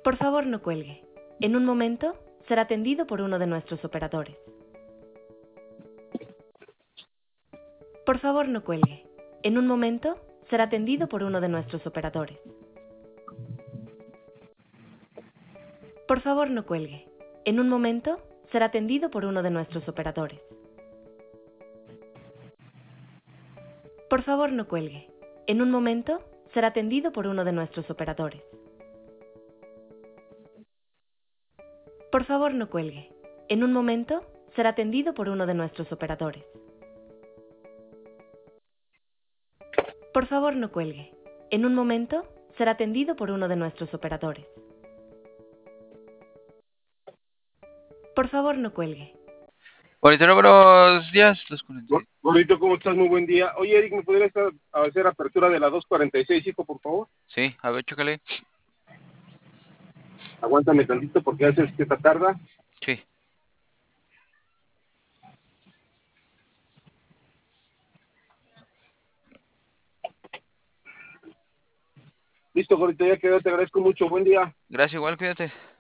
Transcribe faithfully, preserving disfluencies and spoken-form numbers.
Por favor, no cuelgue. En un momento será atendido por uno de nuestros operadores. Por favor, no cuelgue. En un momento será atendido por uno de nuestros operadores. Por favor, no cuelgue. En un momento será atendido por uno de nuestros operadores. Por favor, no cuelgue. En un momento será atendido por uno de nuestros operadores. Por favor, no cuelgue. En un momento será atendido por uno de nuestros operadores. Por favor, no cuelgue. En un momento será atendido por uno de nuestros operadores. Por favor, no cuelgue. Ahorita, buenos días, los cuarenta. Gor- Gordito, ¿cómo estás? Muy buen día. Oye, Eric, ¿me podrías hacer hacer apertura de la dos cuarenta y seis, hijo, por favor? Sí, a ver, chócale. Aguántame tantito porque haces que esta tarda. Sí. Listo, Gordito, ya quedó. Te agradezco mucho. Buen día. Gracias, igual, cuídate.